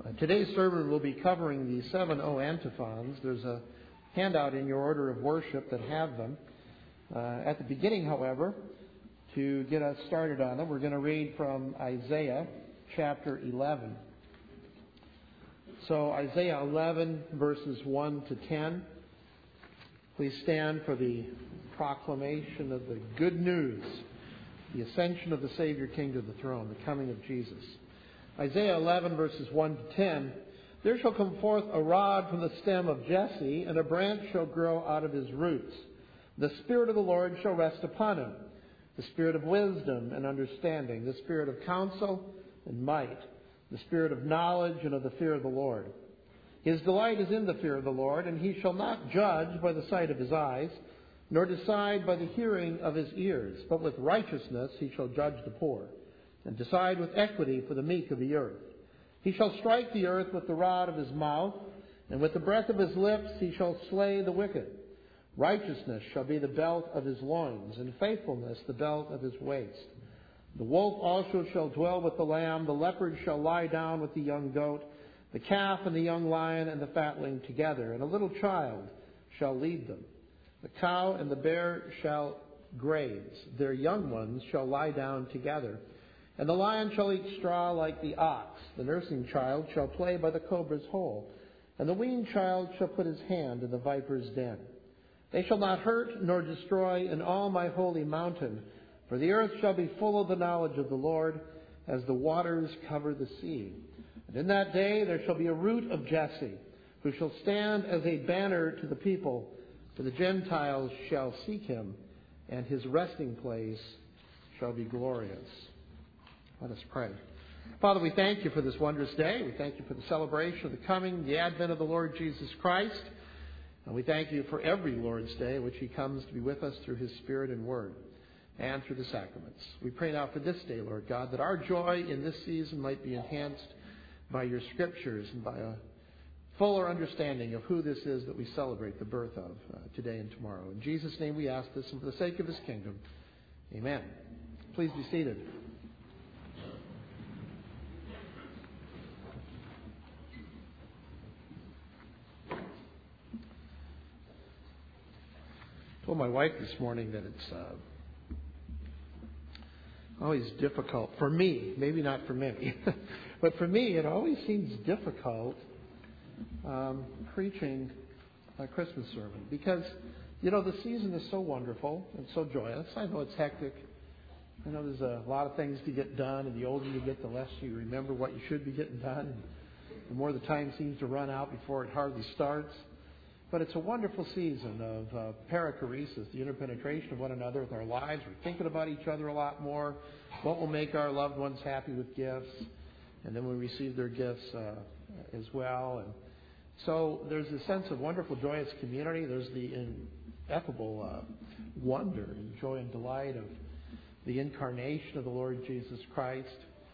Today's sermon will be covering the 7 O antiphons. There's a handout in your order of worship that have them. At the beginning, however, to get us started on them, we're going to read from Isaiah chapter 11. So Isaiah 11 verses 1 to 10. Please stand for the proclamation of the good news, the ascension of the Savior King to the throne, the coming of Jesus. Isaiah 11 verses 1 to 10. There shall come forth a rod from the stem of Jesse, and a branch shall grow out of his roots. The Spirit of the Lord shall rest upon him, the Spirit of wisdom and understanding, the Spirit of counsel and might, the Spirit of knowledge and of the fear of the Lord. His delight is in the fear of the Lord, and he shall not judge by the sight of his eyes, nor decide by the hearing of his ears, but with righteousness he shall judge the poor, and decide with equity for the meek of the earth. He shall strike the earth with the rod of his mouth, and with the breath of his lips he shall slay the wicked. Righteousness shall be the belt of his loins, and faithfulness the belt of his waist. The wolf also shall dwell with the lamb, the leopard shall lie down with the young goat, the calf and the young lion and the fatling together, and a little child shall lead them. The cow and the bear shall graze, their young ones shall lie down together. And the lion shall eat straw like the ox. The nursing child shall play by the cobra's hole. And the weaned child shall put his hand in the viper's den. They shall not hurt nor destroy in all my holy mountain. For the earth shall be full of the knowledge of the Lord, as the waters cover the sea. And in that day there shall be a root of Jesse, who shall stand as a banner to the people. For the Gentiles shall seek him, and his resting place shall be glorious. Let us pray. Father, we thank you for this wondrous day. We thank you for the celebration of the coming, the advent of the Lord Jesus Christ. And we thank you for every Lord's Day in which he comes to be with us through his Spirit and Word and through the sacraments. We pray now for this day, Lord God, that our joy in this season might be enhanced by your scriptures and by a fuller understanding of who this is that we celebrate the birth of today and tomorrow. In Jesus' name we ask this, and for the sake of his kingdom, amen. Please be seated. I told my wife this morning that it's always difficult for me, maybe not for many, but for me it always seems difficult preaching a Christmas sermon because, the season is so wonderful and so joyous. I know it's hectic. I know there's a lot of things to get done, and the older you get, the less you remember what you should be getting done, and the more the time seems to run out before it hardly starts. But it's a wonderful season of perichoresis, the interpenetration of one another with our lives. We're thinking about each other a lot more. What will make our loved ones happy with gifts? And then we receive their gifts as well. And so there's a sense of wonderful, joyous community. There's the ineffable wonder and joy and delight of the incarnation of the Lord Jesus Christ.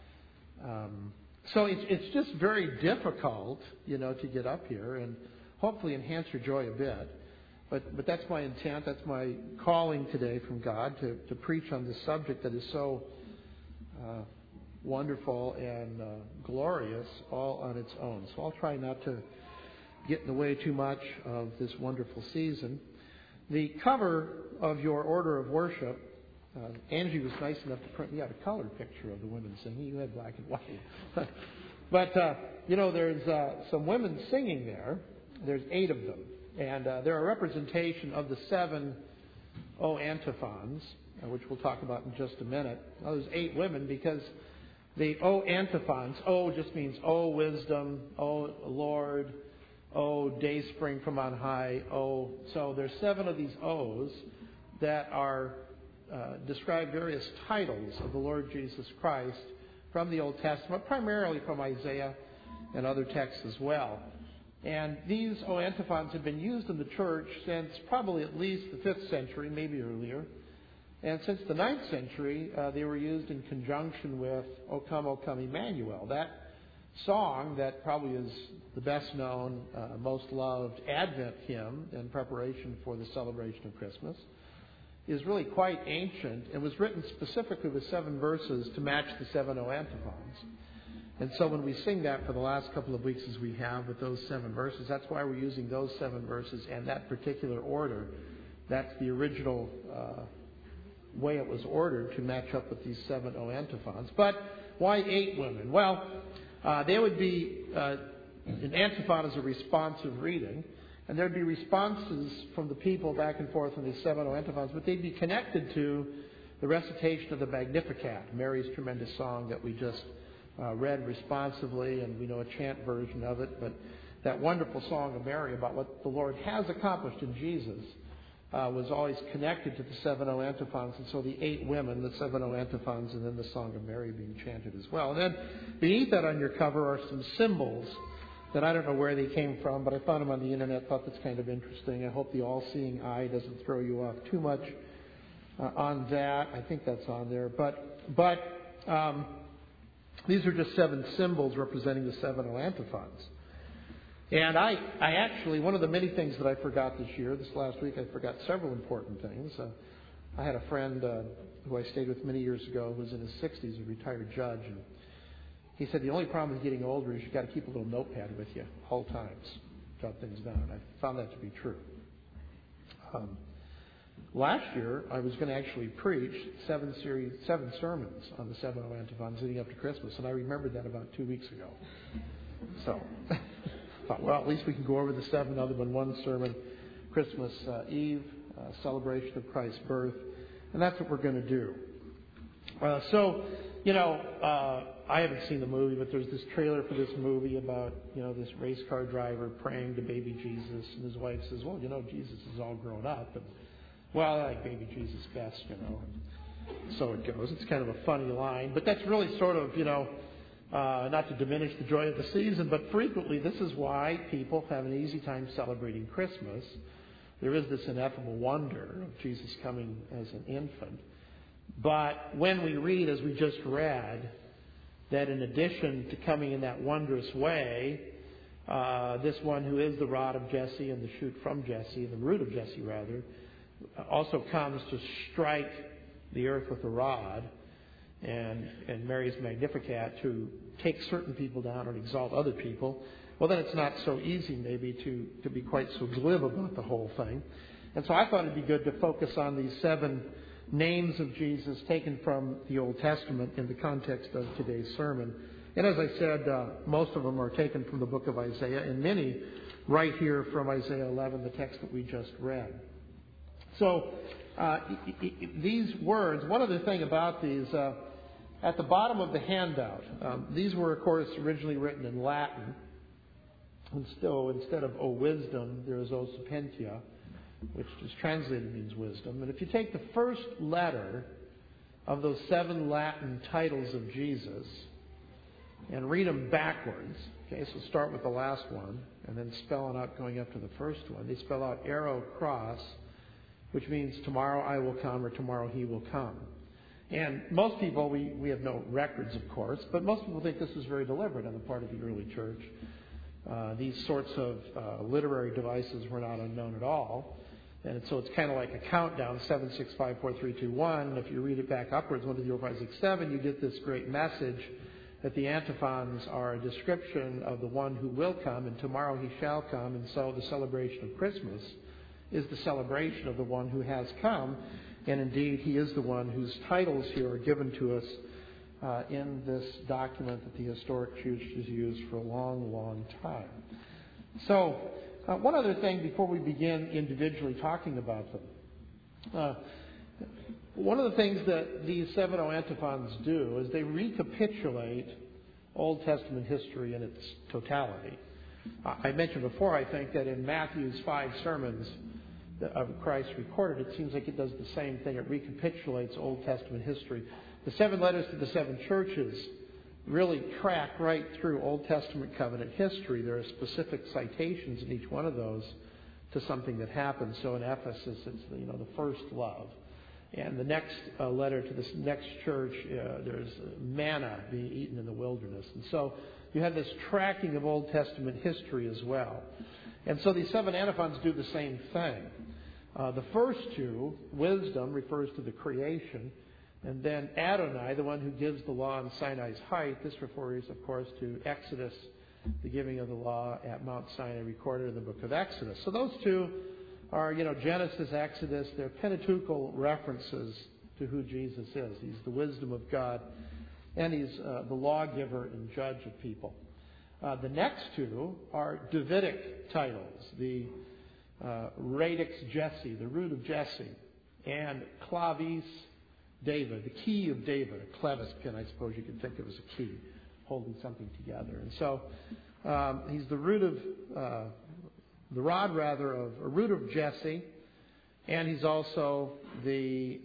So it's just very difficult, to get up here and hopefully enhance your joy a bit. But that's my intent. That's my calling today from God to preach on this subject that is so wonderful and glorious all on its own. So I'll try not to get in the way too much of this wonderful season. The cover of your order of worship, Angie was nice enough to print me out a colored picture of the women singing. You had black and white. But, there's some women singing there. There's 8 of them, and they're a representation of the 7 O antiphons, which we'll talk about in just a minute. Well, there's 8 women because the O antiphons, O just means O wisdom, O Lord, O day spring from on high, O. So there's 7 of these O's that are describe various titles of the Lord Jesus Christ from the Old Testament, primarily from Isaiah and other texts as well. And these O antiphons have been used in the church since probably at least the 5th century, maybe earlier. And since the 9th century, they were used in conjunction with O Come, Emmanuel. That song that probably is the best known, most loved Advent hymn in preparation for the celebration of Christmas is really quite ancient and was written specifically with 7 verses to match the 7 O antiphons. And so when we sing that for the last couple of weeks as we have with those 7 verses, that's why we're using those 7 verses and that particular order. That's the original way it was ordered to match up with these 7 O antiphons. But why 8 women? Well, they would be, an antiphon is a responsive reading, and there'd be responses from the people back and forth in these 7 O antiphons, but they'd be connected to the recitation of the Magnificat, Mary's tremendous song that we just read responsively, and we know a chant version of it, but that wonderful song of Mary about what the Lord has accomplished in Jesus was always connected to the 7 O antiphons, and so the 8 women, the 7 O antiphons, and then the Song of Mary being chanted as well. And then beneath that on your cover are some symbols that I don't know where they came from, but I found them on the internet, thought that's kind of interesting. I hope the all-seeing eye doesn't throw you off too much on that. I think that's on there. But these are just 7 symbols representing the 7 O antiphons. And I actually, one of the many things that I forgot this last week, I forgot several important things. I had a friend who I stayed with many years ago who was in his 60s, a retired judge, and he said the only problem with getting older is you've got to keep a little notepad with you all times, jot things down. I found that to be true. Last year, I was going to actually preach 7 sermons on the 7 O antiphons leading up to Christmas, and I remembered that about 2 weeks ago. So thought, well, at least we can go over the 7 other than one sermon, Christmas Eve, celebration of Christ's birth, and that's what we're going to do. I haven't seen the movie, but there's this trailer for this movie about, this race car driver praying to baby Jesus, and his wife says, well, Jesus is all grown up, and, well, I like baby Jesus best, and so it goes. It's kind of a funny line, but that's really sort of, not to diminish the joy of the season, but frequently this is why people have an easy time celebrating Christmas. There is this ineffable wonder of Jesus coming as an infant. But when we read, as we just read, that in addition to coming in that wondrous way, this one who is the rod of Jesse and the shoot from Jesse, the root of Jesse rather, also comes to strike the earth with a rod, and Mary's Magnificat to take certain people down and exalt other people, well, then it's not so easy maybe to be quite so glib about the whole thing. And so I thought it'd be good to focus on these 7 names of Jesus taken from the Old Testament in the context of today's sermon. And as I said, most of them are taken from the book of Isaiah, and many right here from Isaiah 11, the text that we just read. So these words, one other thing about these, at the bottom of the handout, these were, of course, originally written in Latin. And so instead of O wisdom, there is O sapientia, which is translated means wisdom. And if you take the first letter of those 7 Latin titles of Jesus and read them backwards, okay, so start with the last one and then spell it out going up to the first one. They spell out arrow cross, which means tomorrow I will come or tomorrow he will come. And most people, we have no records, of course, but most people think this was very deliberate on the part of the early church. These sorts of literary devices were not unknown at all. And so it's kind of like a countdown, 7, 6, 5, 4, 3, 2, 1. If you read it back upwards, 1, 2, 3, 4, 5, 6, 7, you get this great message that the antiphons are a description of the one who will come, and tomorrow he shall come. And so the celebration of Christmas is the celebration of the one who has come. And indeed, he is the one whose titles here are given to us in this document that the historic church has used for a long, long time. So, one other thing before we begin individually talking about them. One of the things that these 7 O antiphons do is they recapitulate Old Testament history in its totality. I mentioned before, I think, that in Matthew's 5 sermons of Christ recorded, it seems like it does the same thing. It recapitulates Old Testament history. The 7 letters to the 7 churches really track right through Old Testament covenant history. There are specific citations in each one of those to something that happened. So in Ephesus, it's the first love. And the next letter to this next church, there's manna being eaten in the wilderness. And so you have this tracking of Old Testament history as well. And so these 7 antiphons do the same thing. The first 2, wisdom, refers to the creation. And then Adonai, the one who gives the law on Sinai's height. This refers, of course, to Exodus, the giving of the law at Mount Sinai, recorded in the book of Exodus. So those two are, Genesis, Exodus. They're Pentateuchal references to who Jesus is. He's the wisdom of God, and he's the lawgiver and judge of people. The next two are Davidic titles, the radix Jesse, the root of Jesse, and clavis David, the key of David, a clevis pin, I suppose you could think of as a key, holding something together. And so he's the root of, the rod rather, of a root of Jesse, and he's also the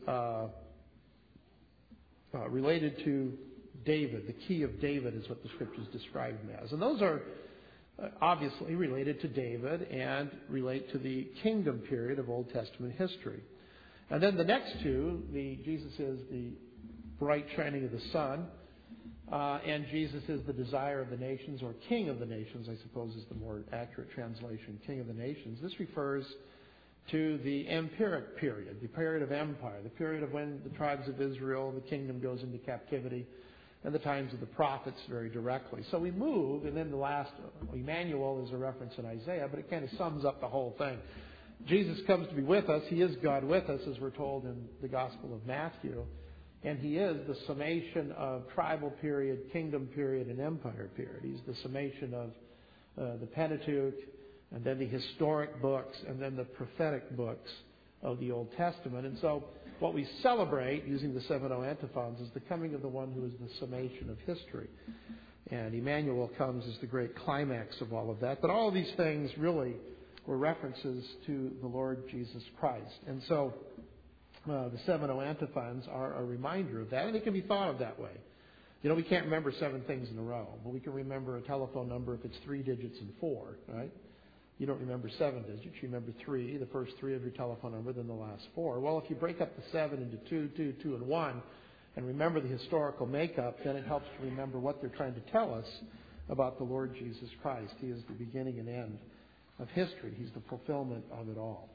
related to David. The key of David is what the Scriptures describe him as. And those are obviously related to David and relate to the kingdom period of Old Testament history. And then the next two, Jesus is the bright shining of the sun, and Jesus is the desire of the nations, or king of the nations, I suppose is the more accurate translation, king of the nations. This refers to the empiric period, the period of empire, the period of when the tribes of Israel, the kingdom goes into captivity, and the times of the prophets very directly. So we move, and then the last, Emmanuel is a reference in Isaiah, but it kind of sums up the whole thing. Jesus comes to be with us. He is God with us, as we're told in the Gospel of Matthew. And he is the summation of tribal period, kingdom period, and empire period. He's the summation of the Pentateuch, and then the historic books, and then the prophetic books of the Old Testament. And so what we celebrate, using the 7 antiphons, is the coming of the one who is the summation of history. And Emmanuel comes as the great climax of all of that. But all of these things really were references to the Lord Jesus Christ. And so the 7 antiphons are a reminder of that, and they can be thought of that way. We can't remember 7 things in a row, but we can remember a telephone number if it's 3 digits and 4, right? You don't remember 7 digits, you remember 3, the first 3 of your telephone number, then the last 4. Well, if you break up the 7 into 2, 2, 2, and 1, and remember the historical makeup, then it helps to remember what they're trying to tell us about the Lord Jesus Christ. He is the beginning and end of history. He's the fulfillment of it all.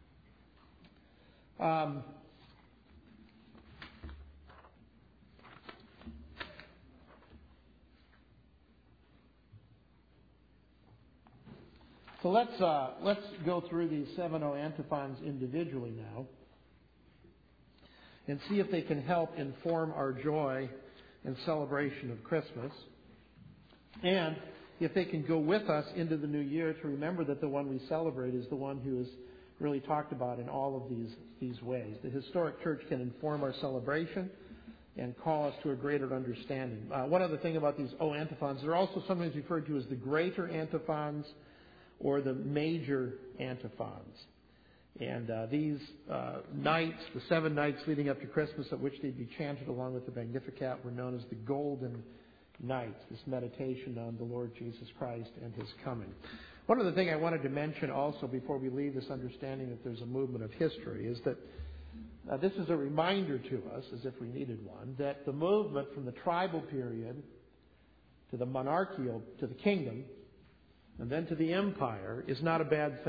So let's go through these 7 antiphons individually now and see if they can help inform our joy and celebration of Christmas, and if they can go with us into the new year to remember that the one we celebrate is the one who is really talked about in all of these ways. The historic church can inform our celebration and call us to a greater understanding. One other thing about these antiphons, they're also sometimes referred to as the greater antiphons or the major antiphons. And these nights, the 7 nights leading up to Christmas, at which they'd be chanted along with the Magnificat, were known as the Golden Nights, this meditation on the Lord Jesus Christ and His coming. One other thing I wanted to mention also before we leave this understanding that there's a movement of history is that this is a reminder to us, as if we needed one, that the movement from the tribal period to the monarchical, to the kingdom, and then to the empire is not a bad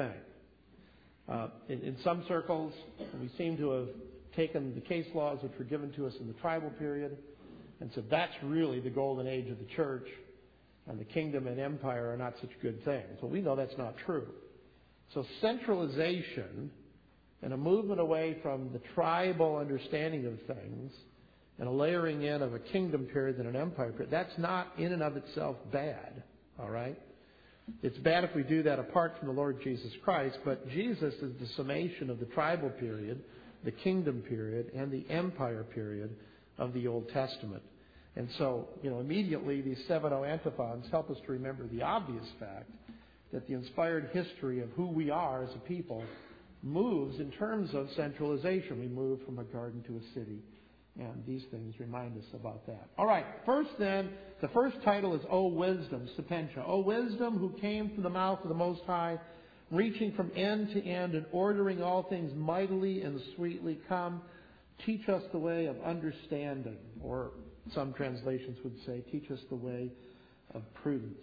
thing. In some circles, we seem to have taken the case laws which were given to us in the tribal period and said that's really the golden age of the church, and the kingdom and empire are not such good things. Well, we know that's not true. So centralization and a movement away from the tribal understanding of things and a layering in of a kingdom period and an empire period, that's not in and of itself bad, all right? It's bad if we do that apart from the Lord Jesus Christ, but Jesus is the summation of the tribal period, the kingdom period, and the empire period of the Old Testament. And so, immediately these 7 antiphons help us to remember the obvious fact that the inspired history of who we are as a people moves in terms of centralization. We move from a garden to a city, and these things remind us about that. All right, first then, the first title is O Wisdom, Sapientia. O Wisdom, who came from the mouth of the Most High, reaching from end to end and ordering all things mightily and sweetly, come, teach us the way of understanding, or some translations would say, teach us the way of prudence.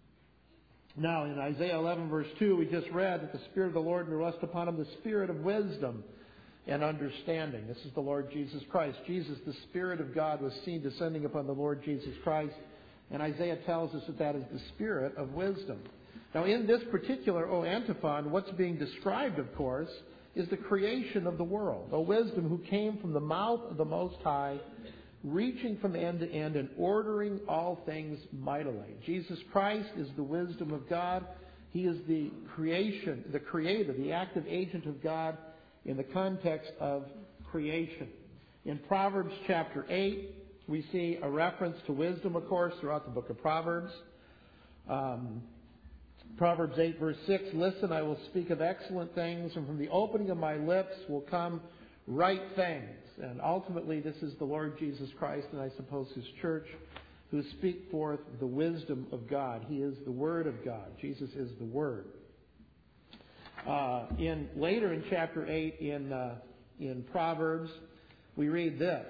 Now, in Isaiah 11, verse 2, we just read that the Spirit of the Lord will rest upon him, the Spirit of wisdom and understanding. This is the Lord Jesus Christ. Jesus, the Spirit of God, was seen descending upon the Lord Jesus Christ, and Isaiah tells us that that is the Spirit of wisdom. Now, in this particular O antiphon, what's being described, of course, is the creation of the world. O wisdom, who came from the mouth of the Most High, reaching from end to end and ordering all things mightily. Jesus Christ is the wisdom of God. He is the creation, the creator, the active agent of God in the context of creation. In Proverbs chapter 8, we see a reference to wisdom, of course, throughout the book of Proverbs. Proverbs 8, verse 6, listen, I will speak of excellent things, and from the opening of my lips will come right things. And ultimately, this is the Lord Jesus Christ, and I suppose His church, who speak forth the wisdom of God. He is the Word of God. Jesus is the Word. Later in chapter 8 in Proverbs, we read this.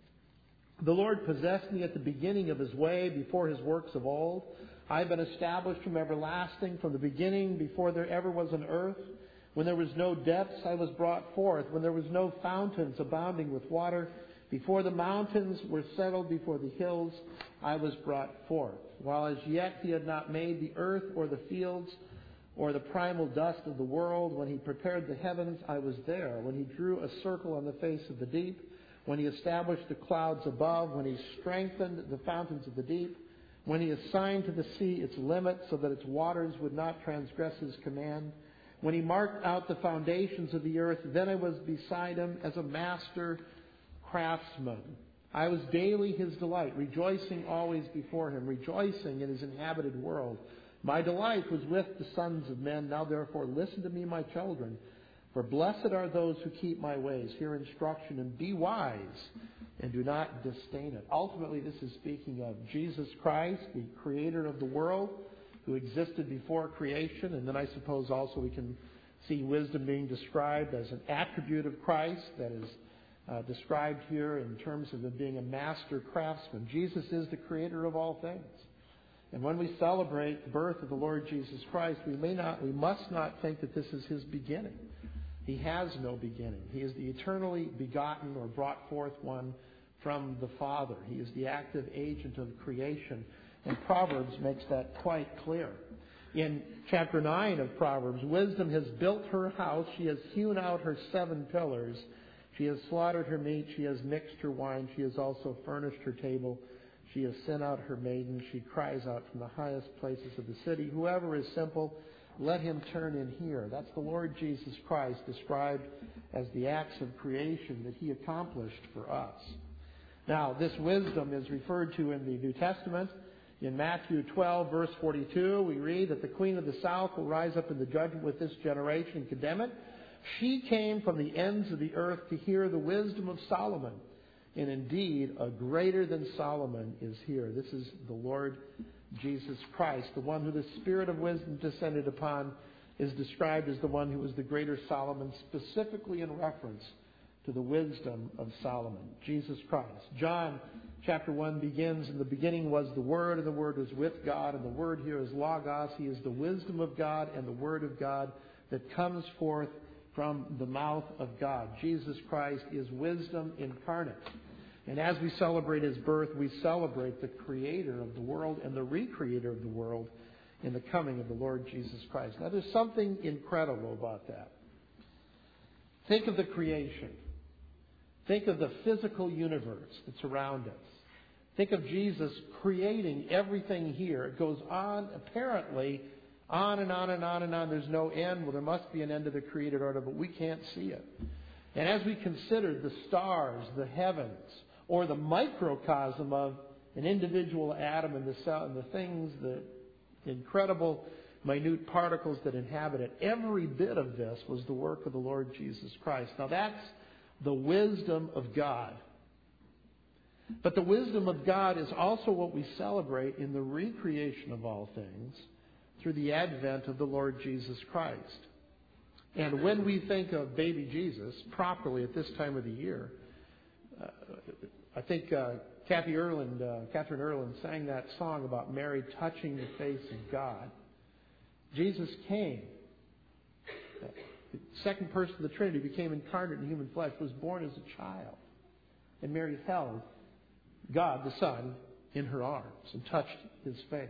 The Lord possessed me at the beginning of His way, before His works of old. I have been established from everlasting, from the beginning, before there ever was an earth. When there was no depths, I was brought forth. When there was no fountains abounding with water, before the mountains were settled, before the hills, I was brought forth. While as yet He had not made the earth or the fields or the primal dust of the world, when He prepared the heavens, I was there. When He drew a circle on the face of the deep, when He established the clouds above, when He strengthened the fountains of the deep, when He assigned to the sea its limits so that its waters would not transgress His command, when He marked out the foundations of the earth, then I was beside Him as a master craftsman. I was daily His delight, rejoicing always before Him, rejoicing in His inhabited world. My delight was with the sons of men. Now therefore listen to me, my children. For blessed are those who keep my ways, hear instruction, and be wise, and do not disdain it. Ultimately, this is speaking of Jesus Christ, the creator of the world, who existed before creation. And then I suppose also we can see wisdom being described as an attribute of Christ that is described here in terms of it being a master craftsman. Jesus is the creator of all things. And when we celebrate the birth of the Lord Jesus Christ, we must not think that this is His beginning. He has no beginning. He is the eternally begotten or brought forth one from the Father. He is the active agent of creation. And Proverbs makes that quite clear. In chapter 9 of Proverbs, wisdom has built her house. She has hewn out her 7 pillars. She has slaughtered her meat. She has mixed her wine. She has also furnished her table. She has sent out her maidens. She cries out from the highest places of the city. Whoever is simple, let him turn in here. That's the Lord Jesus Christ described as the acts of creation that He accomplished for us. Now, this wisdom is referred to in the New Testament. In Matthew 12, verse 42, we read that the queen of the south will rise up in the judgment with this generation and condemn it. She came from the ends of the earth to hear the wisdom of Solomon. And indeed, a greater than Solomon is here. This is the Lord Jesus Christ. The one who the Spirit of wisdom descended upon is described as the one who was the greater Solomon, specifically in reference to the wisdom of Solomon, Jesus Christ. John chapter 1 begins, in the beginning was the Word, and the Word was with God, and the Word here is Logos. He is the wisdom of God and the Word of God that comes forth from the mouth of God. Jesus Christ is wisdom incarnate. And as we celebrate His birth, we celebrate the Creator of the world and the Recreator of the world in the coming of the Lord Jesus Christ. Now, there's something incredible about that. Think of the creation. Think of the physical universe that's around us. Think of Jesus creating everything here. It goes on, apparently, on and on and on and on. There's no end. Well, there must be an end to the created order, but we can't see it. And as we consider the stars, the heavens, or the microcosm of an individual atom in the cell, and the things, the incredible minute particles that inhabit it, every bit of this was the work of the Lord Jesus Christ. Now that's the wisdom of God. But the wisdom of God is also what we celebrate in the recreation of all things through the advent of the Lord Jesus Christ. And when we think of baby Jesus properly at this time of the year, I think Catherine Erland sang that song about Mary touching the face of God. Jesus came the second person of the Trinity, became incarnate in human flesh, was born as a child. And Mary held God the Son in her arms and touched his face.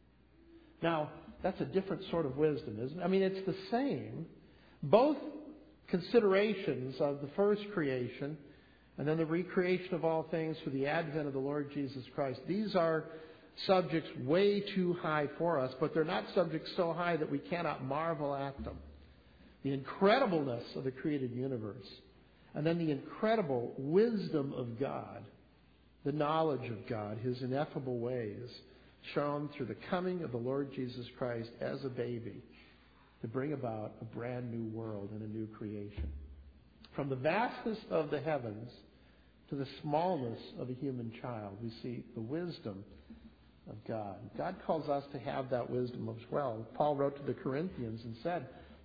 Now, that's a different sort of wisdom, isn't it? I mean, it's the same. Both considerations of the first creation and then the recreation of all things through the advent of the Lord Jesus Christ. These are subjects way too high for us, but they're not subjects so high that we cannot marvel at them. The incredibleness of the created universe, and then the incredible wisdom of God, the knowledge of God, His ineffable ways, shown through the coming of the Lord Jesus Christ as a baby to bring about a brand new world and a new creation. From the vastness of the heavens to the smallness of a human child, we see the wisdom of God. God calls us to have that wisdom as well. Paul wrote to the Corinthians and said,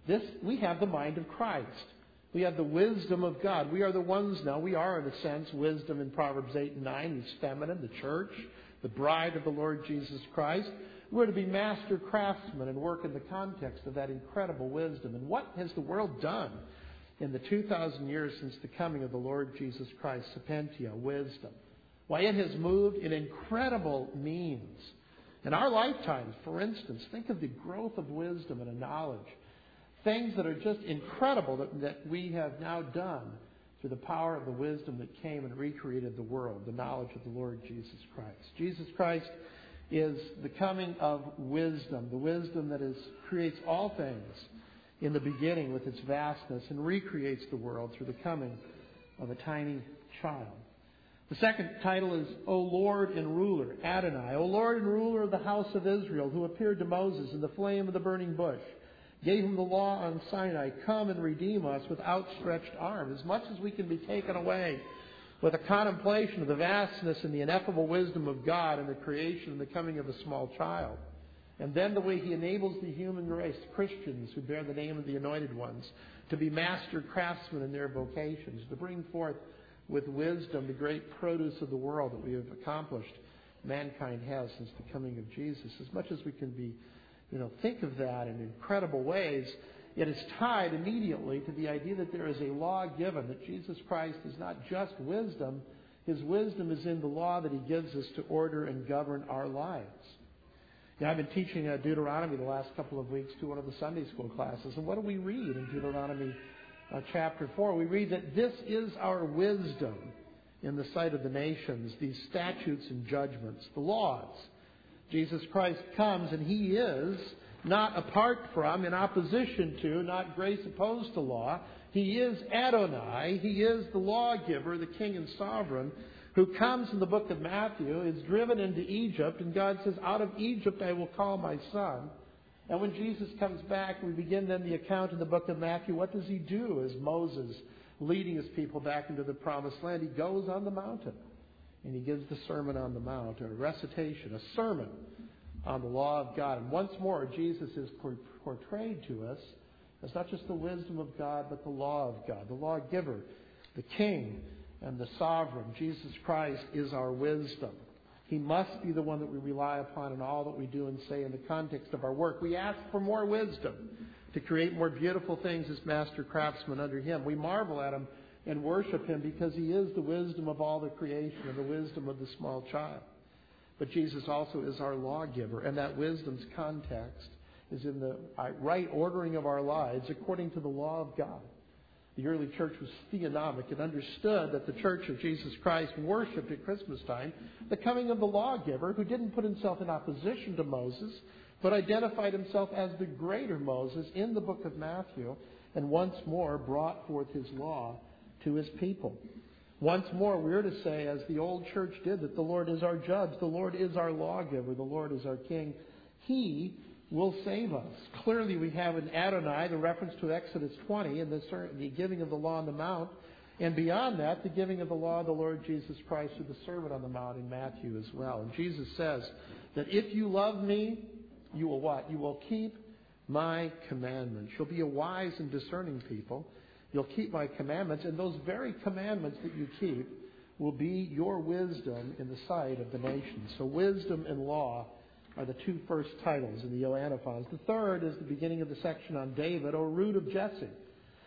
we have the mind of Christ. We have the wisdom of God. We are the ones now. We are, in a sense, wisdom in Proverbs 8 and 9. He's feminine, the church, the bride of the Lord Jesus Christ. We're to be master craftsmen and work in the context of that incredible wisdom. And what has the world done in the 2,000 years since the coming of the Lord Jesus Christ? Sapientia, wisdom. Why, it has moved in incredible means. In our lifetimes, for instance, think of the growth of wisdom and of knowledge. Things that are just incredible that we have now done through the power of the wisdom that came and recreated the world, the knowledge of the Lord Jesus Christ. Jesus Christ is the coming of wisdom, the wisdom that creates all things in the beginning with its vastness and recreates the world through the coming of a tiny child. The second title is, O Lord and Ruler, Adonai. O Lord and Ruler of the house of Israel, who appeared to Moses in the flame of the burning bush, gave him the law on Sinai. Come and redeem us with outstretched arm. As much as we can be taken away with a contemplation of the vastness and the ineffable wisdom of God in the creation and the coming of a small child. And then the way He enables the human race, Christians who bear the name of the anointed ones, to be master craftsmen in their vocations, to bring forth with wisdom the great produce of the world that we have accomplished, mankind has since the coming of Jesus. As much as we can be think of that in incredible ways, it is tied immediately to the idea that there is a law given, that Jesus Christ is not just wisdom. His wisdom is in the law that He gives us to order and govern our lives. I've been teaching Deuteronomy the last couple of weeks to one of the Sunday school classes. And what do we read in Deuteronomy chapter 4? We read that this is our wisdom in the sight of the nations, these statutes and judgments, the laws. Jesus Christ comes and He is not apart from, in opposition to, not grace opposed to law. He is Adonai. He is the lawgiver, the king and sovereign, who comes in the book of Matthew, is driven into Egypt, and God says, out of Egypt I will call my son. And when Jesus comes back, we begin then the account in the book of Matthew. What does He do as Moses, leading His people back into the promised land? He goes on the mountain. And He gives the Sermon on the Mount, a recitation, a sermon on the law of God. And once more, Jesus is portrayed to us as not just the wisdom of God, but the law of God, the lawgiver, the king, and the sovereign. Jesus Christ is our wisdom. He must be the one that we rely upon in all that we do and say in the context of our work. We ask for more wisdom to create more beautiful things as master craftsmen under Him. We marvel at Him and worship Him because He is the wisdom of all the creation and the wisdom of the small child. But Jesus also is our lawgiver, and that wisdom's context is in the right ordering of our lives according to the law of God. The early church was theonomic and understood that the church of Jesus Christ worshipped at Christmas time the coming of the lawgiver, who didn't put himself in opposition to Moses, but identified himself as the greater Moses in the book of Matthew, and once more brought forth His law to His people. Once more, we are to say, as the old church did, that the Lord is our judge, the Lord is our lawgiver, the Lord is our king. He will save us. Clearly, we have in Adonai the reference to Exodus 20 and the giving of the law on the Mount. And beyond that, the giving of the law of the Lord Jesus Christ through the Sermon on the Mount in Matthew as well. And Jesus says that if you love Me, you will what? You will keep My commandments. You'll be a wise and discerning people. You'll keep My commandments. And those very commandments that you keep will be your wisdom in the sight of the nations. So wisdom and law are the two first titles in the Ioannophons. The third is the beginning of the section on David, O root of Jesse.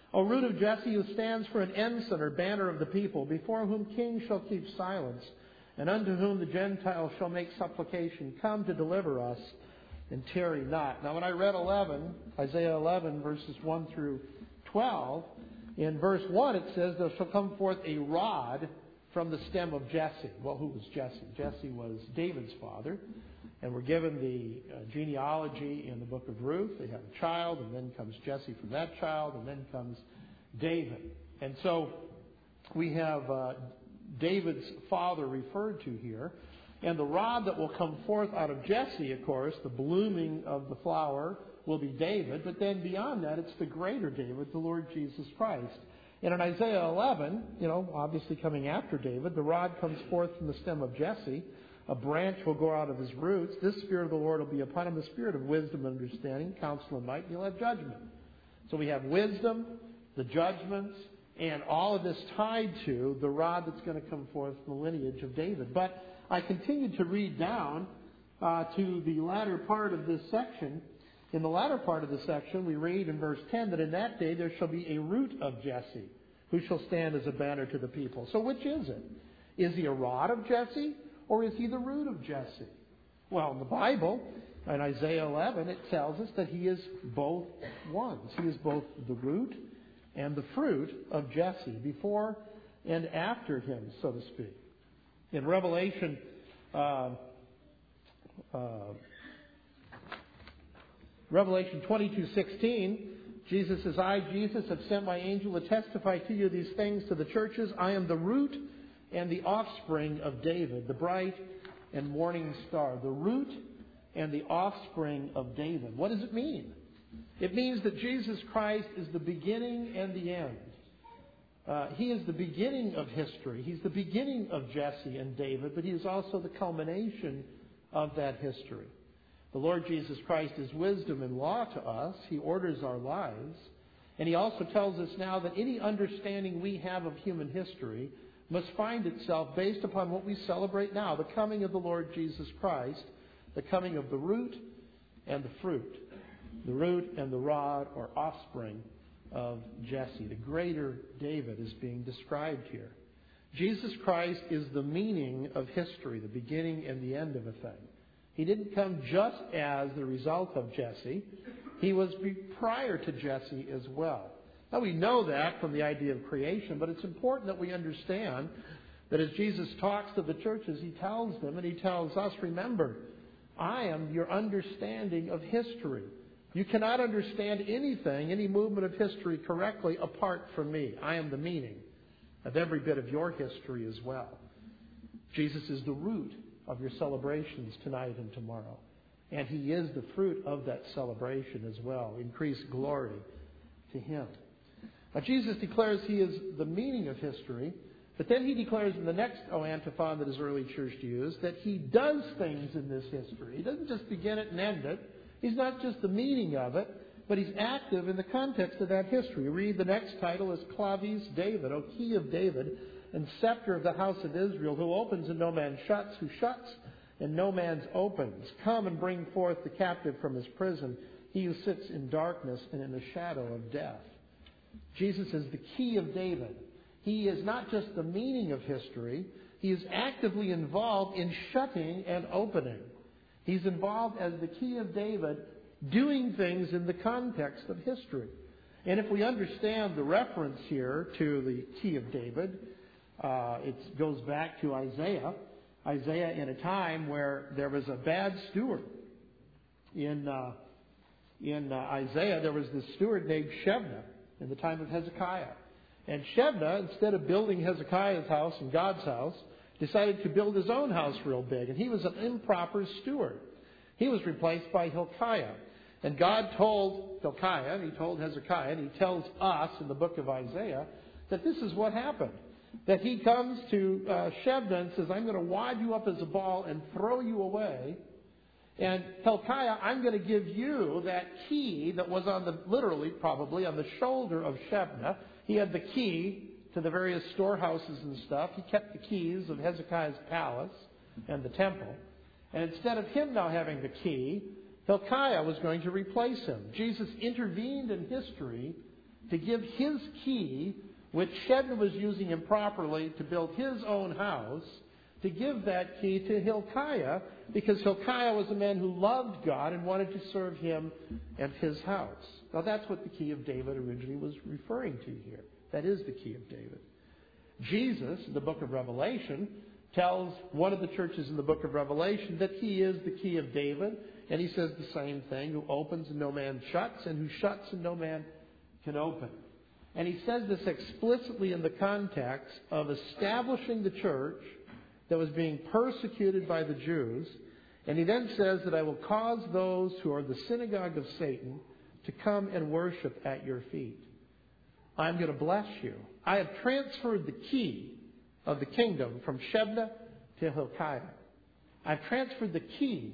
O root of Jesse, who stands for an ensign or banner of the people, before whom kings shall keep silence, and unto whom the Gentiles shall make supplication, come to deliver us, and tarry not. Now when I read Isaiah 11, verses 1 through 12, in verse 1 it says, there shall come forth a rod from the stem of Jesse. Well, who was Jesse? Jesse was David's father. And we're given the genealogy in the book of Ruth. They have a child, and then comes Jesse from that child, and then comes David. And so we have David's father referred to here. And the rod that will come forth out of Jesse, of course, the blooming of the flower, will be David. But then beyond that, it's the greater David, the Lord Jesus Christ. And in Isaiah 11, obviously coming after David, the rod comes forth from the stem of Jesse. A branch will grow out of his roots. This Spirit of the Lord will be upon him, the Spirit of wisdom and understanding, counsel and might, and he'll have judgment. So we have wisdom, the judgments, and all of this tied to the rod that's going to come forth from the lineage of David. But I continued to read down to the latter part of this section. In the latter part of the section, we read in verse 10 that in that day there shall be a root of Jesse, who shall stand as a banner to the people. So which is it? Is he a rod of Jesse? Or is he the root of Jesse? Well, in the Bible, in Isaiah 11, it tells us that he is both ones. He is both the root and the fruit of Jesse, before and after him, so to speak. In Revelation 22:16, Jesus says, I, Jesus, have sent my angel to testify to you these things to the churches. I am the root and the offspring of David, the bright and morning star. The root and the offspring of David. What does it mean? It means that Jesus Christ is the beginning and the end. He is the beginning of history. He's the beginning of Jesse and David, but he is also the culmination of that history. The Lord Jesus Christ is wisdom and law to us. He orders our lives. And he also tells us now that any understanding we have of human history must find itself based upon what we celebrate now, the coming of the Lord Jesus Christ, the coming of the root and the fruit, the root and the rod or offspring of Jesse. The greater David is being described here. Jesus Christ is the meaning of history, the beginning and the end of a thing. He didn't come just as the result of Jesse. He was prior to Jesse as well. Now, we know that from the idea of creation, but it's important that we understand that as Jesus talks to the churches, he tells them and he tells us, remember, I am your understanding of history. You cannot understand anything, any movement of history correctly apart from me. I am the meaning of every bit of your history as well. Jesus is the root of your celebrations tonight and tomorrow. And he is the fruit of that celebration as well. Increase glory to him. Now, Jesus declares he is the meaning of history, but then he declares in the next antiphon that his early church used that he does things in this history. He doesn't just begin it and end it. He's not just the meaning of it, but he's active in the context of that history. Read the next title as Clavis David, O key of David, and scepter of the house of Israel, who opens and no man shuts, who shuts and no man opens. Come and bring forth the captive from his prison, he who sits in darkness and in the shadow of death. Jesus is the key of David. He is not just the meaning of history. He is actively involved in shutting and opening. He's involved as the key of David, doing things in the context of history. And if we understand the reference here to the key of David, it goes back to Isaiah. Isaiah in a time where there was a bad steward. In Isaiah, there was this steward named Shebna in the time of Hezekiah. And Shebna, instead of building Hezekiah's house and God's house, decided to build his own house real big. And he was an improper steward. He was replaced by Hilkiah. And God told Hilkiah, and he told Hezekiah, and he tells us in the book of Isaiah, that this is what happened. That he comes to Shebna and says, I'm going to wad you up as a ball and throw you away. And Hilkiah, I'm going to give you that key that was literally, probably, on the shoulder of Shebna. He had the key to the various storehouses and stuff. He kept the keys of Hezekiah's palace and the temple. And instead of him now having the key, Hilkiah was going to replace him. Jesus intervened in history to give his key, which Shebna was using improperly to build his own house, to give that key to Hilkiah, because Hilkiah was a man who loved God and wanted to serve him and his house. Now that's what the key of David originally was referring to here. That is the key of David. Jesus, in the book of Revelation, tells one of the churches in the book of Revelation that he is the key of David, and he says the same thing, who opens and no man shuts, and who shuts and no man can open. And he says this explicitly in the context of establishing the church that was being persecuted by the Jews. And he then says that I will cause those who are the synagogue of Satan to come and worship at your feet. I'm going to bless you. I have transferred the key of the kingdom from Shebna to Hilkiah. I've transferred the key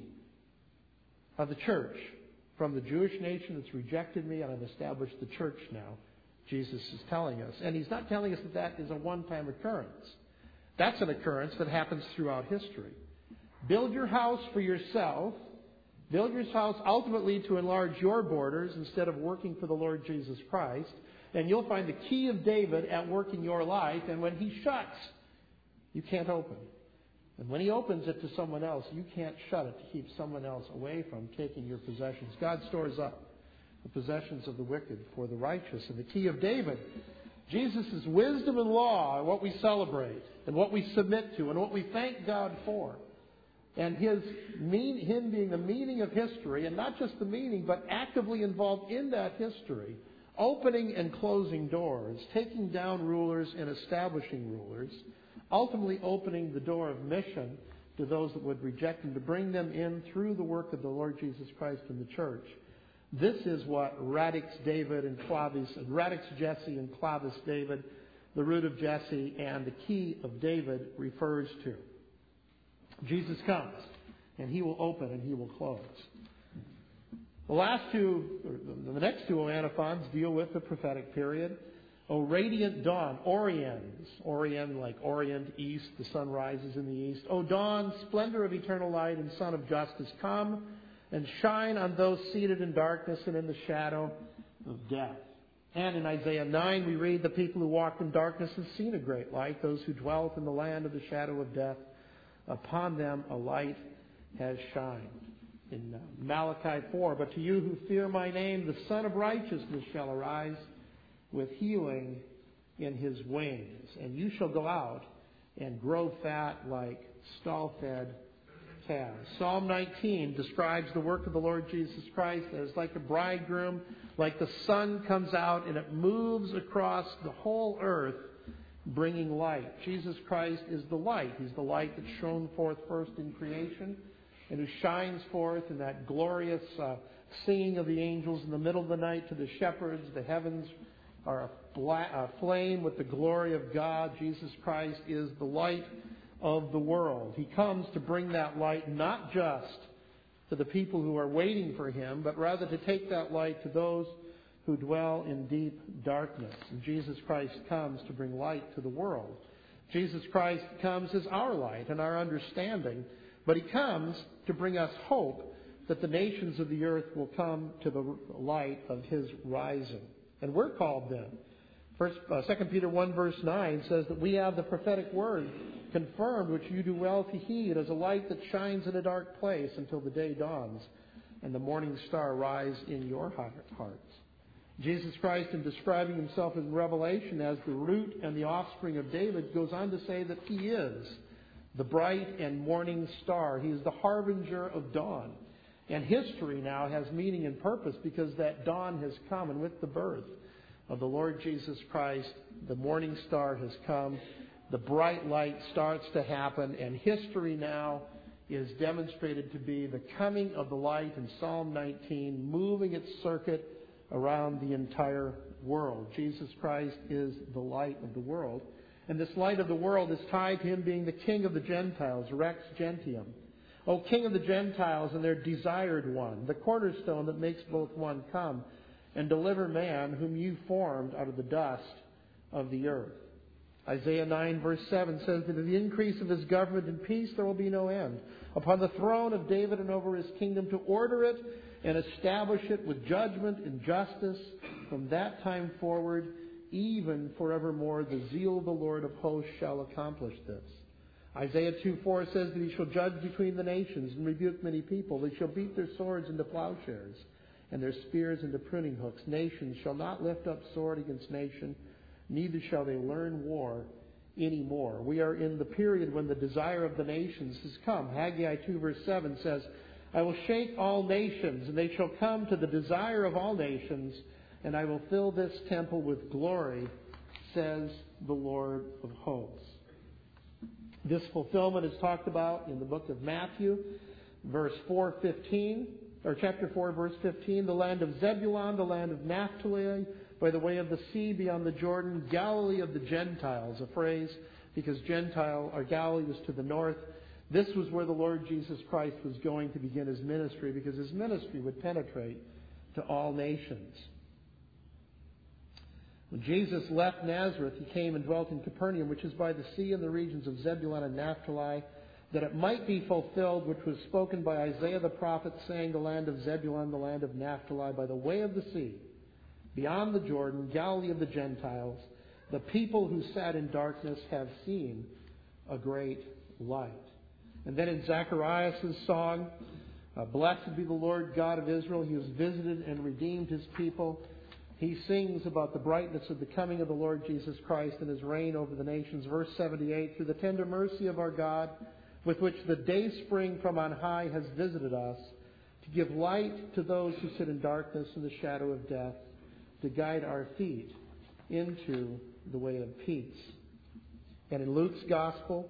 of the church from the Jewish nation that's rejected me, and I've established the church now, Jesus is telling us. And he's not telling us that that is a one-time occurrence. That's an occurrence that happens throughout history. Build your house for yourself. Build your house ultimately to enlarge your borders instead of working for the Lord Jesus Christ. And you'll find the key of David at work in your life. And when he shuts, you can't open. And when he opens it to someone else, you can't shut it to keep someone else away from taking your possessions. God stores up the possessions of the wicked for the righteous. And the key of David, Jesus' wisdom and law are what we celebrate and what we submit to and what we thank God for. And him being the meaning of history, and not just the meaning, but actively involved in that history, opening and closing doors, taking down rulers and establishing rulers, ultimately opening the door of mission to those that would reject him, to bring them in through the work of the Lord Jesus Christ in the church. This is what Radix David and Clavis, Radix Jesse and Clavis David, the root of Jesse and the key of David refers to. Jesus comes, and he will open and he will close. The next two antiphons deal with the prophetic period. O radiant dawn, Oriens, Orient like Orient, east, the sun rises in the east. O dawn, splendor of eternal light and sun of justice, come and shine on those seated in darkness and in the shadow of death. And in Isaiah 9 we read, the people who walked in darkness have seen a great light. Those who dwelt in the land of the shadow of death, upon them a light has shined. In Malachi 4, but to you who fear my name, the Son of Righteousness shall arise with healing in his wings. And you shall go out and grow fat like stall-fed calves. Psalm 19 describes the work of the Lord Jesus Christ as like a bridegroom, like the sun comes out and it moves across the whole earth, bringing light. Jesus Christ is the light. He's the light that shone forth first in creation and who shines forth in that glorious singing of the angels in the middle of the night to the shepherds. The heavens are aflame with the glory of God. Jesus Christ is the light of the world. He comes to bring that light not just to the people who are waiting for him, but rather to take that light to those who dwell in deep darkness. And Jesus Christ comes to bring light to the world. Jesus Christ comes as our light and our understanding, but he comes to bring us hope that the nations of the earth will come to the light of his rising. And we're called then. 2 Peter 1 verse 9 says that we have the prophetic word confirmed, which you do well to heed, as a light that shines in a dark place until the day dawns and the morning star rise in your hearts. Jesus Christ, in describing himself in Revelation as the root and the offspring of David, goes on to say that he is the bright and morning star. He is the harbinger of dawn. And history now has meaning and purpose because that dawn has come, and with the birth of the Lord Jesus Christ, the morning star has come. The bright light starts to happen, and history now is demonstrated to be the coming of the light in Psalm 19, moving its circuit around the entire world. Jesus Christ is the light of the world. And this light of the world is tied to him being the King of the Gentiles, Rex Gentium. O King of the Gentiles and their desired one, the cornerstone that makes both one, come and deliver man whom you formed out of the dust of the earth. Isaiah 9 verse 7 says that in the increase of his government and peace there will be no end. Upon the throne of David and over his kingdom, to order it and establish it with judgment and justice from that time forward, even forevermore. The zeal of the Lord of hosts shall accomplish this. Isaiah 2:4 says that he shall judge between the nations and rebuke many people. They shall beat their swords into plowshares and their spears into pruning hooks. Nations shall not lift up sword against nation, neither shall they learn war anymore. We are in the period when the desire of the nations has come. Haggai 2:7 says, I will shake all nations, and they shall come to the desire of all nations, and I will fill this temple with glory, says the Lord of hosts. This fulfillment is talked about in the book of Matthew, chapter 4, verse 15. The land of Zebulun, the land of Naphtali, by the way of the sea beyond the Jordan, Galilee of the Gentiles, a phrase because Galilee was to the north. This was where the Lord Jesus Christ was going to begin his ministry, because his ministry would penetrate to all nations. When Jesus left Nazareth, he came and dwelt in Capernaum, which is by the sea in the regions of Zebulun and Naphtali, that it might be fulfilled which was spoken by Isaiah the prophet, saying, the land of Zebulun, the land of Naphtali, by the way of the sea, beyond the Jordan, Galilee of the Gentiles, the people who sat in darkness have seen a great light. And then in Zacharias' song, blessed be the Lord God of Israel, he has visited and redeemed his people. He sings about the brightness of the coming of the Lord Jesus Christ and his reign over the nations. Verse 78, through the tender mercy of our God, with which the day spring from on high has visited us, to give light to those who sit in darkness and the shadow of death, to guide our feet into the way of peace. And in Luke's Gospel,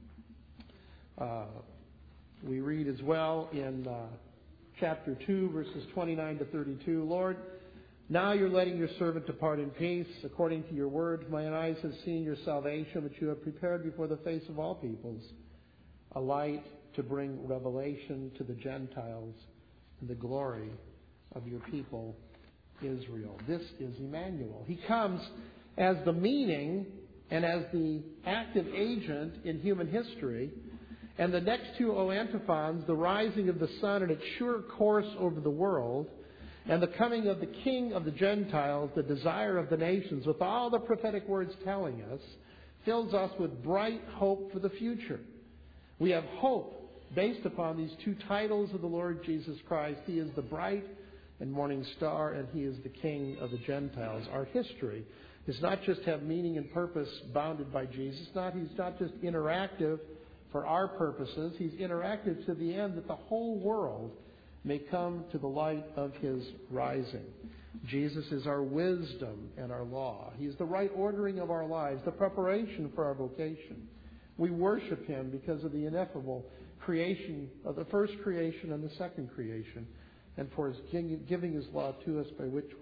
we read as well in chapter 2, verses 29 to 32, Lord, now you're letting your servant depart in peace, according to your word. My eyes have seen your salvation, which you have prepared before the face of all peoples, a light to bring revelation to the Gentiles and the glory of your people, Israel. This is Emmanuel. He comes as the meaning and as the active agent in human history. And the next two antiphons, the rising of the sun and its sure course over the world, and the coming of the King of the Gentiles, the desire of the nations, with all the prophetic words telling us, fills us with bright hope for the future. We have hope based upon these two titles of the Lord Jesus Christ. He is the bright and morning star, and he is the King of the Gentiles. Our history does not just have meaning and purpose bounded by Jesus. He's not just interactive for our purposes. He's interactive to the end that the whole world may come to the light of his rising. Jesus is our wisdom and our law. He's the right ordering of our lives, the preparation for our vocation. We worship him because of the ineffable creation of the first creation and the second creation, and for his giving his law to us, by which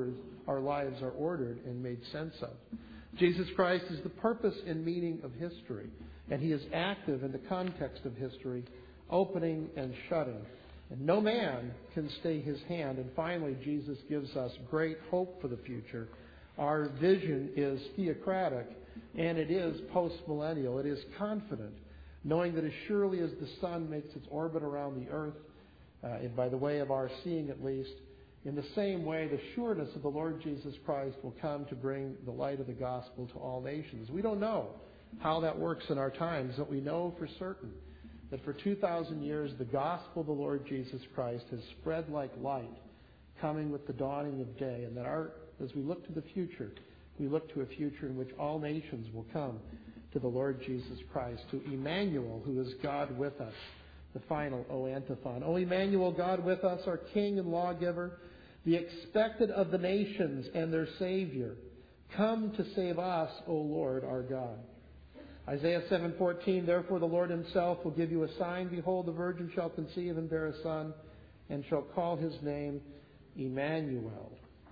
our lives are ordered and made sense of. Jesus Christ is the purpose and meaning of history, and he is active in the context of history, opening and shutting. And no man can stay his hand. And finally, Jesus gives us great hope for the future. Our vision is theocratic, and it is post-millennial. It is confident, knowing that as surely as the sun makes its orbit around the earth, and by the way of our seeing at least, in the same way, the sureness of the Lord Jesus Christ will come to bring the light of the gospel to all nations. We don't know how that works in our times, but we know for certain that for 2,000 years the gospel of the Lord Jesus Christ has spread like light, coming with the dawning of day, and that as we look to the future, we look to a future in which all nations will come to the Lord Jesus Christ, to Emmanuel, who is God with us, the final O antiphon. O Emmanuel, God with us, our King and lawgiver, the expected of the nations and their Savior, come to save us, O Lord our God. Isaiah 7:14, therefore the Lord himself will give you a sign. Behold, the virgin shall conceive and bear a son, and shall call his name Emmanuel.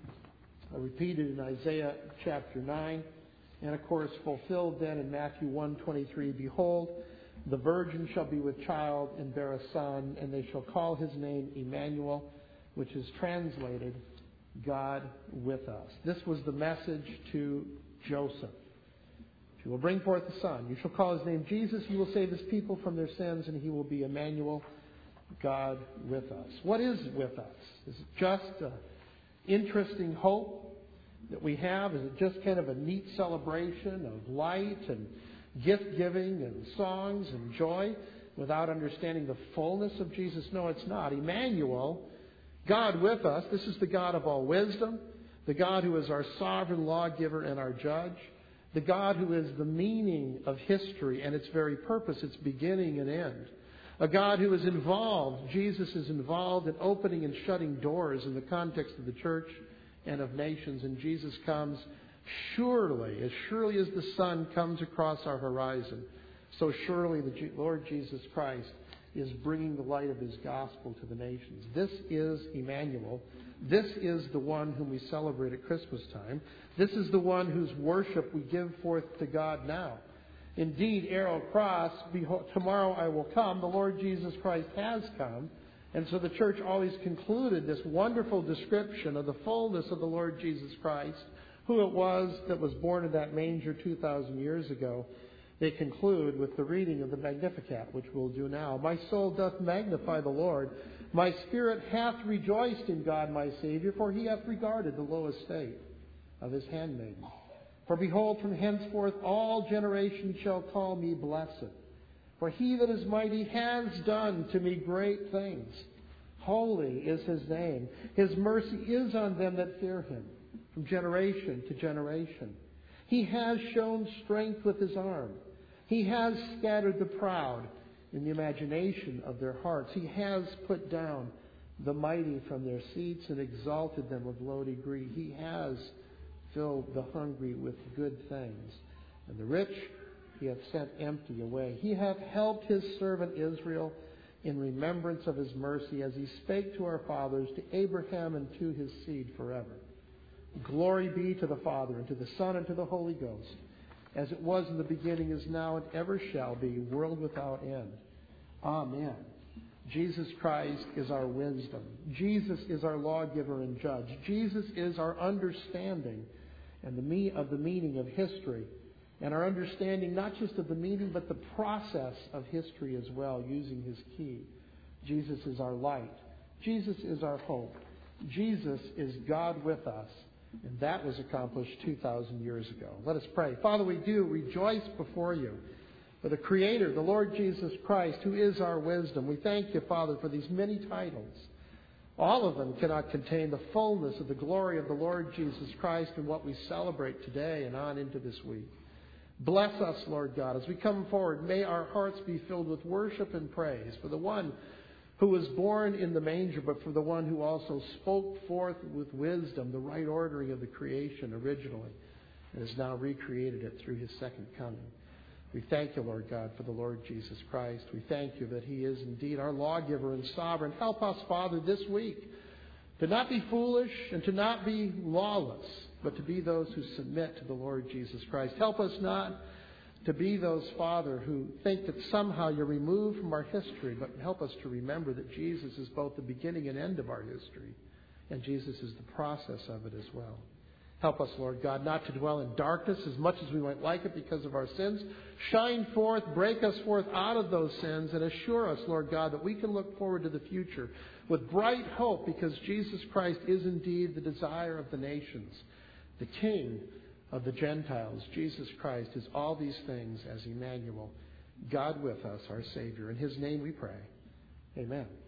Repeated in Isaiah chapter 9, and of course fulfilled then in Matthew 1:23. Behold, the virgin shall be with child and bear a son, and they shall call his name Emmanuel, which is translated God with us. This was the message to Joseph. You will bring forth a son. You shall call his name Jesus. He will save his people from their sins, and he will be Emmanuel, God with us. What is with us? Is it just an interesting hope that we have? Is it just kind of a neat celebration of light and gift-giving and songs and joy without understanding the fullness of Jesus? No, it's not. Emmanuel, God with us, this is the God of all wisdom, the God who is our sovereign lawgiver and our judge, the God who is the meaning of history and its very purpose, its beginning and end. A God who is involved, Jesus is involved in opening and shutting doors in the context of the church and of nations. And Jesus comes surely as the sun comes across our horizon, so surely the Lord Jesus Christ is bringing the light of His gospel to the nations. This is Emmanuel. This is the one whom we celebrate at Christmas time. This is the one whose worship we give forth to God now. Indeed, Arrow Cross, behold, tomorrow I will come. The Lord Jesus Christ has come. And so the church always concluded this wonderful description of the fullness of the Lord Jesus Christ, who it was that was born in that manger 2,000 years ago. They conclude with the reading of the Magnificat, which we'll do now. My soul doth magnify the Lord. My spirit hath rejoiced in God my Savior, for He hath regarded the low estate of His handmaiden. For behold, from henceforth all generations shall call me blessed. For He that is mighty has done to me great things. Holy is His name. His mercy is on them that fear Him, from generation to generation. He has shown strength with His arm. He has scattered the proud in the imagination of their hearts. He has put down the mighty from their seats and exalted them of low degree. He has filled the hungry with good things, and the rich He hath sent empty away. He hath helped His servant Israel in remembrance of His mercy, as He spake to our fathers, to Abraham and to his seed forever. Glory be to the Father, and to the Son, and to the Holy Ghost, as it was in the beginning, is now, and ever shall be, world without end. Amen. Jesus Christ is our wisdom. Jesus is our lawgiver and judge. Jesus is our understanding and of the meaning of history, and our understanding not just of the meaning, but the process of history as well, using His key. Jesus is our light. Jesus is our hope. Jesus is God with us. And that was accomplished 2,000 years ago. Let us pray. Father, we do rejoice before You for the Creator, the Lord Jesus Christ, who is our wisdom. We thank You, Father, for these many titles. All of them cannot contain the fullness of the glory of the Lord Jesus Christ and what we celebrate today and on into this week. Bless us, Lord God, as we come forward. May our hearts be filled with worship and praise for the one who was born in the manger, but for the one who also spoke forth with wisdom the right ordering of the creation originally, and has now recreated it through His second coming. We thank You, Lord God, for the Lord Jesus Christ. We thank You that He is indeed our lawgiver and sovereign. Help us, Father, this week to not be foolish and to not be lawless, but to be those who submit to the Lord Jesus Christ. Help us not to be those, Father, who think that somehow You're removed from our history, but help us to remember that Jesus is both the beginning and end of our history, and Jesus is the process of it as well. Help us, Lord God, not to dwell in darkness as much as we might like it because of our sins. Shine forth, break us forth out of those sins, and assure us, Lord God, that we can look forward to the future with bright hope, because Jesus Christ is indeed the desire of the nations, the King of the Gentiles. Jesus Christ is all these things as Emmanuel, God with us, our Savior. In His name we pray. Amen.